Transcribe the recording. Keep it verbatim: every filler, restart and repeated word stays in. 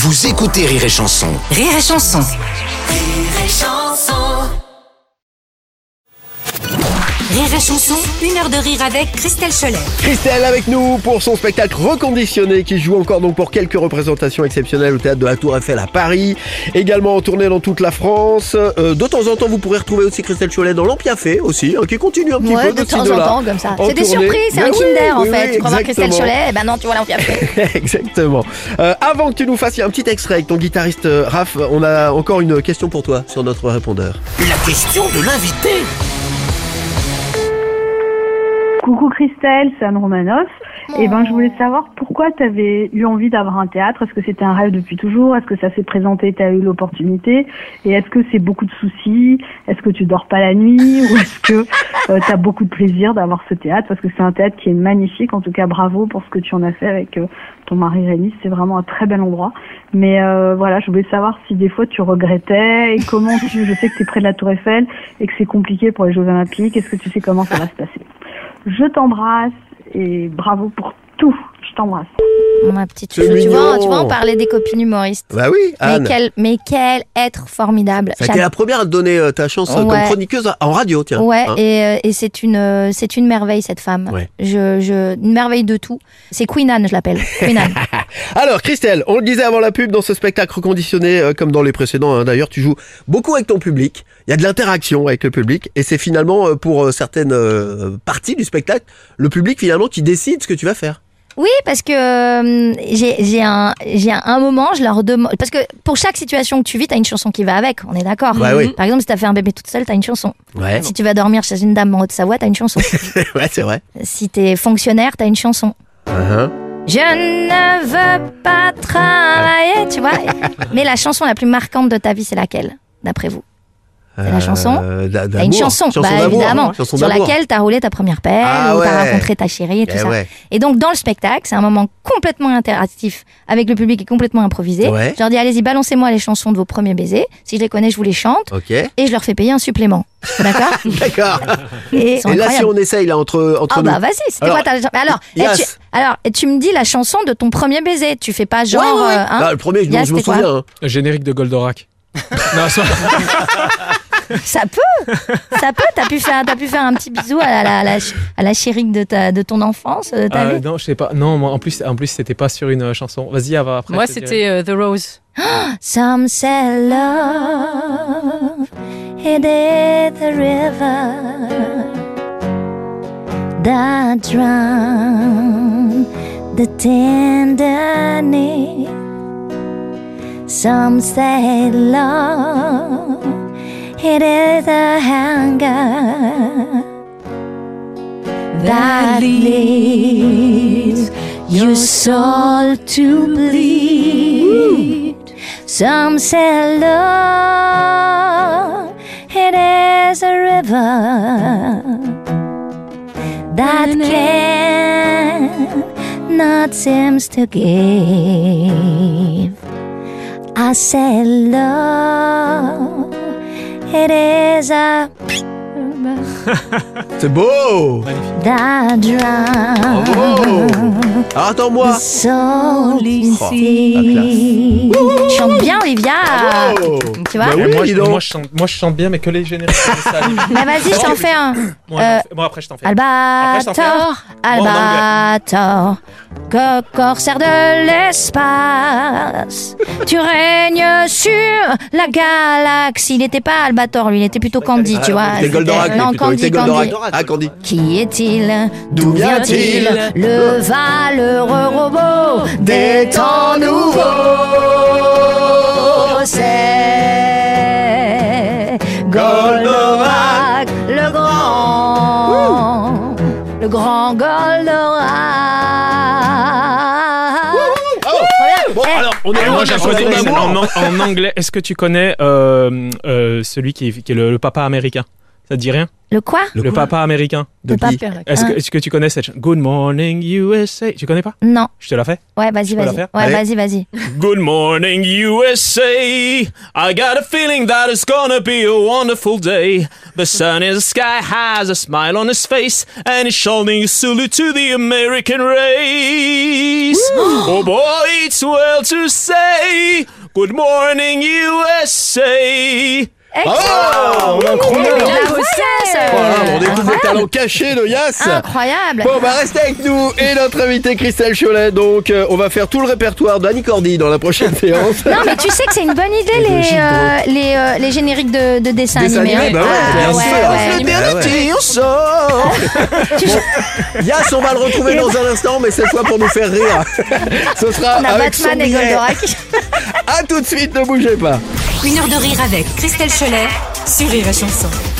Vous écoutez Rire et Chanson. Rire et Chanson. Rire et Chanson. Rire et Chanson, une heure de rire avec Christelle Cholet. Christelle avec nous pour son spectacle reconditionné qui joue encore donc pour quelques représentations exceptionnelles au théâtre de la Tour Eiffel à Paris, également en tournée dans toute la France. Euh, de temps en temps vous pourrez retrouver aussi Christelle Cholet dans l'Ampiafé aussi, hein, qui continue un petit ouais, peu de, de temps en temps comme ça. C'est des tournée. surprises, c'est Mais un oui, Kinder en oui, fait. oui, Tu crois voir Christelle exactement. Cholet, eh ben non, tu vois l'Ampiafé. Exactement. Euh, avant que tu nous fasses, il y a un petit extrait avec ton guitariste euh, Raph. On a encore une question pour toi sur notre répondeur. La question de l'invité. Coucou Christelle, c'est Anne Romanoff. Et ben je voulais savoir pourquoi tu avais eu envie d'avoir un théâtre. Est-ce que c'était un rêve depuis toujours? Est-ce que ça s'est présenté, tu as eu l'opportunité? Et est-ce que c'est beaucoup de soucis? Est-ce que tu dors pas la nuit? Ou est-ce que euh, tu as beaucoup de plaisir d'avoir ce théâtre? Parce que c'est un théâtre qui est magnifique. En tout cas, bravo pour ce que tu en as fait avec euh, ton mari Rémi. C'est vraiment un très bel endroit. Mais euh, voilà, je voulais savoir si des fois tu regrettais et comment tu... Je sais que tu es près de la Tour Eiffel et que c'est compliqué pour les Jeux Olympiques. Est-ce que tu sais comment ça va se passer? Je t'embrasse et bravo pour tout. Je t'embrasse. Ma petite C'est chou, tu mignon. vois, tu vois, on parlait des copines humoristes. Bah oui, Anne. Mais quel, mais quel être formidable. Ça a été la première à te donner euh, ta chance euh, Ouais. comme chroniqueuse en radio, tiens. Ouais, Hein. et, euh, et c'est une, euh, c'est une merveille cette femme. Ouais. Je, je, une merveille de tout. C'est Queen Anne, je l'appelle. Queen Anne. Alors Christelle, on le disait avant la pub, dans ce spectacle reconditionné euh, comme dans les précédents, hein, d'ailleurs tu joues beaucoup avec ton public, il y a de l'interaction avec le public et c'est finalement euh, pour euh, certaines euh, parties du spectacle, le public finalement qui décide ce que tu vas faire. Oui, parce que euh, j'ai, j'ai un, j'ai un, un moment, je leur demande, parce que pour chaque situation que tu vis, t'as une chanson qui va avec, on est d'accord. Ouais, oui. Par exemple, si t'as fait un bébé toute seule, t'as une chanson. Ouais, Si tu vas dormir chez une dame en Haute-Savoie, t'as une chanson. ouais c'est vrai. Si t'es fonctionnaire, t'as une chanson. Uh-huh. Je ne veux pas travailler, tu vois. Mais la chanson la plus marquante de ta vie, c'est laquelle, d'après vous? C'est la chanson Euh, d'a- T'as une d'amour. chanson, bah d'amour, évidemment, hein, chanson sur d'amour. laquelle t'as roulé ta première pelle, Ah ou t'as ouais. rencontré ta chérie et tout Eh ça. ouais. Et donc dans le spectacle, c'est un moment complètement interactif avec le public et complètement improvisé. Ouais. Je leur dis allez-y, balancez-moi les chansons de vos premiers baisers. Si je les connais, je vous les chante Ok, et je leur fais payer un supplément. D'accord? d'accord. Et, ils sont Et là si incroyables. on essaye là entre, entre Oh nous. bah vas-y, c'était Alors, quoi ta alors, et Yas. tu, alors et tu me dis la chanson de ton premier baiser. Tu fais pas genre Ouais, ouais, ouais. euh, hein Bah, le premier, je, Yas, je me c'était quoi souviens. Hein. Le générique de Goldorak. Non, ça... Ça peut, ça peut. T'as pu faire, t'as pu faire un petit bisou à la, à la, à la chérie de ta, de ton enfance, de ta Euh, vie. non, je sais pas. Non, moi, en plus, en plus, c'était pas sur une euh, chanson. Vas-y, Ava, après. Moi, je te dirai. c'était euh, The Rose. Some say love, it is the river that drown the tenderness. Some say love, it is the hunger that leads your soul to bleed. Some say love, it is a river that cannot seems to give. I say love, it is a C'est beau. that drown Bravo. Alors attends-moi. the soul in Oh, sea. Tu chantes bien, Olivia. Bravo. Tu vois Bah oui, moi, dis je, donc. moi, je chante, moi, je chante bien, mais que les génériques. c'est ça, les- Mais vas-y, je t'en fais un. Bon, Euh, j'en fais- bon, après, je t'en fais. Après, je t'en fais Albator, un. Bon, en Albator, que corsaire de l'espace, tu règnes sur la galaxie. Il n'était pas Albator, lui, il était plutôt Candy, tu vois. C'était Goldorak. Non, plutôt. Candy, C'était Goldorak. Candy. Ah, Candy. Qui est-il? D'où vient-il? Le valeureux robot des temps nouveaux. C'est Goldorak, le grand, le grand Goldorak. Bon, Eh, alors, on est Et loin moi, de la j'apprenais chanson en, d'amour. en anglais. Est-ce que tu connais euh, euh, celui qui est, qui est le, le papa américain? Ça te dit rien? Le quoi? Le, quoi papa américain. De Le qui papa. Est-ce Hein que, est-ce que tu connais cette chanson? Good morning U S A. Tu connais pas? Non. Je te la fais? Ouais, vas-y, peux la vas-y. faire Ouais, Allez. vas-y, vas-y. Good morning U S A. I got a feeling that it's gonna be a wonderful day. The sun is sky has a smile on his face and he's shouting a salute to the American race. Oh boy, it's well to say good morning U S A. Oh, incroyable. La voix, Yass. Voilà, on découvre le Incroyable. talent caché de Yass. Incroyable. Bon, bah restez avec nous et notre invité Christelle Cholet. Donc, euh, on va faire tout le répertoire d'Annie Cordy dans la prochaine séance. Non, mais tu sais que c'est une bonne idée, les, logique, euh, les, euh, les génériques de, de dessins Dessin animés. animé, hein. bah ouais, Ah, bien ouais, sûr. ouais. Ah ouais. on sort. Yass, on va le retrouver dans un instant, mais cette fois pour nous faire rire. Ce sera On a avec Batman son et billet. Goldorak. À tout de suite, ne bougez pas. Une heure de rire avec Christelle Cholet sur Rire et Chanson.